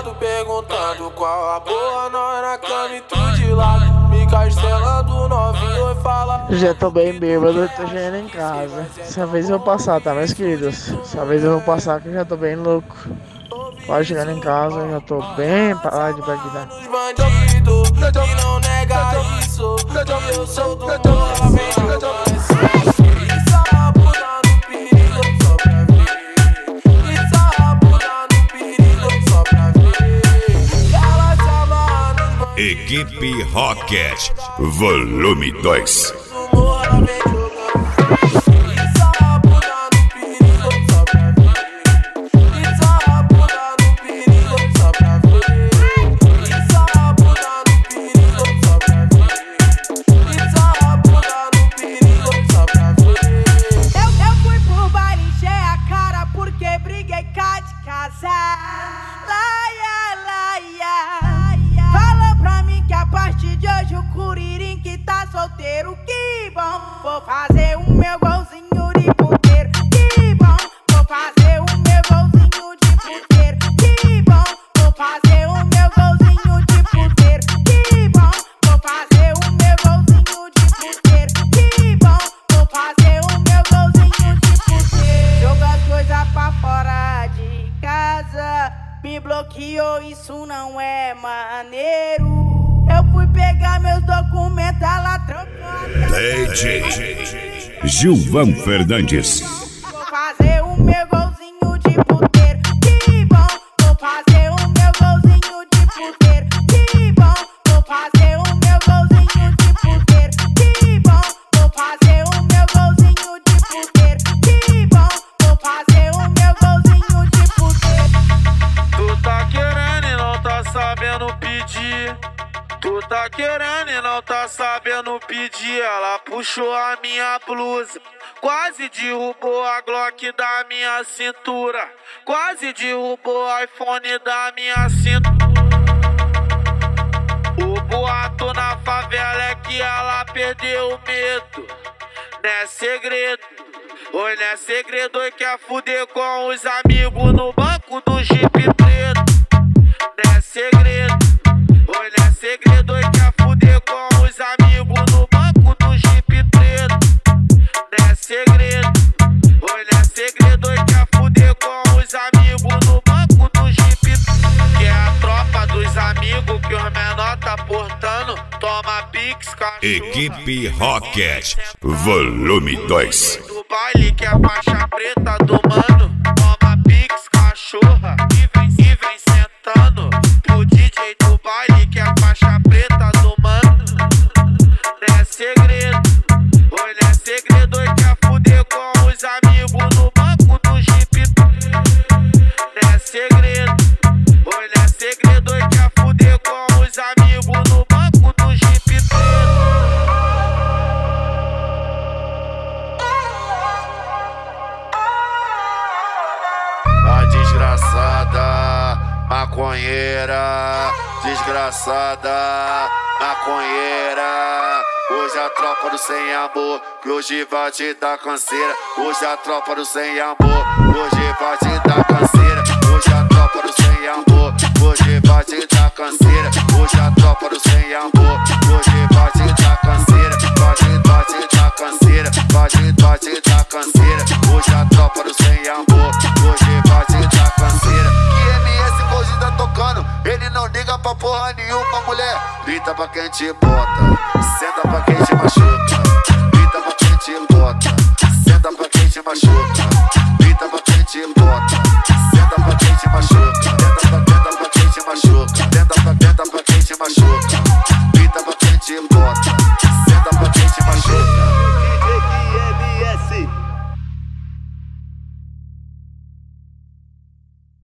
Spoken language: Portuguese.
lado, perguntando qual a boa. Nós na cama e tu de lado, me castelando novinho e fala. Já tô bem bêbado, tô já indo em casa. Dessa vez eu vou passar, tá, meus queridos? Dessa vez eu vou passar que eu já tô bem louco. Quase chegando em casa, eu já tô bem pra lá de Bagdá. Bandido, e não nega isso, eu sou do morro, vem jogando esse. Isso a bunda no perigo, só pra ver. Isso a bunda no perigo, só pra ver. Ela se amarra nos bandidos. Equipe Rocket, volume 2. Do morro, ela vem jogando. Isso a bunda no perigo, só pra ver. Isso a bunda no perigo, só pra ver. Isso a bunda no perigo, só pra ver. Isso a bunda no perigo, só pra ver. Eu fui pro baile, encher a cara porque briguei cá de casa. Laia, laia. Fala pra mim que a partir de hoje o Curirim que tá solteiro. Que bom, vou fazer o meu golzinho de puteiro. Que bom, vou fazer o meu golzinho de puteiro. Que bom, vou fazer o meu golzinho de puteiro. Que bom, vou fazer o meu golzinho de puteiro. Que bom, vou fazer o meu golzinho de puteiro. Joga as coisas pra fora de casa, me bloqueou, isso não é maneiro. Eu fui pegar meus documentos, ela trocou. DJ Gilvan Fernandes. Vou fazer o meu golzinho de puteiro. Que bom, vou fazer o meu golzinho de puteiro. Que bom, vou fazer o meu golzinho de puteiro. Que bom, vou fazer o meu golzinho de puteiro. Que bom, vou fazer o meu golzinho de puteiro. Tu tá querendo e não tá sabendo pedir. Tu tá querendo e não tá sabendo pedir. Ela puxou a minha blusa, quase derrubou a Glock da minha cintura, quase derrubou o iPhone da minha cintura. O boato na favela é que ela perdeu o medo. Não é segredo, oi, não é segredo, oi, quer fuder com os amigos no banco do Jeep preto. Não é segredo, oi, não é segredo, oi, quer fuder com os amigos no banco do Jeep preto. Não é segredo, oi, não é segredo, oi, quer fuder com os amigos no banco do Jeep preto. Que é a tropa dos amigos que os menor tá portando. Toma pix, cachorro. Equipe Rocket, volume 2. Do baile que é a faixa preta do mano. Toma pix, cachorra, e vem sentando. Pro DJ do baile que é a faixa preta do mano. Não é segredo, oi, não é segredo, oi, quer fuder com os amigos no banco do Jeep. Não é segredo, oi, não é segredo, oi, quer fuder com os amigos no banco do Jeep. A desgraçada maconheira, desgraçada maconheira. Hoje a tropa do sem amor, que hoje vai te dar canseira. Hoje a tropa do sem amor, hoje vai te dar canseira. Hoje a tropa do sem amor, hoje vai te dar canseira. Hoje a tropa do sem amor, hoje vai te dar canseira. Vai te dar canseira, vai te dar canseira. Hoje a tropa do sem amor, hoje vai te dar canseira. Que MS hoje tá tocando, ele não liga pra porra nenhuma, mulher. Grita pra quem te bota, senta pra quem te machuca. Grita pra quem te bota, senta pra quem te machuca.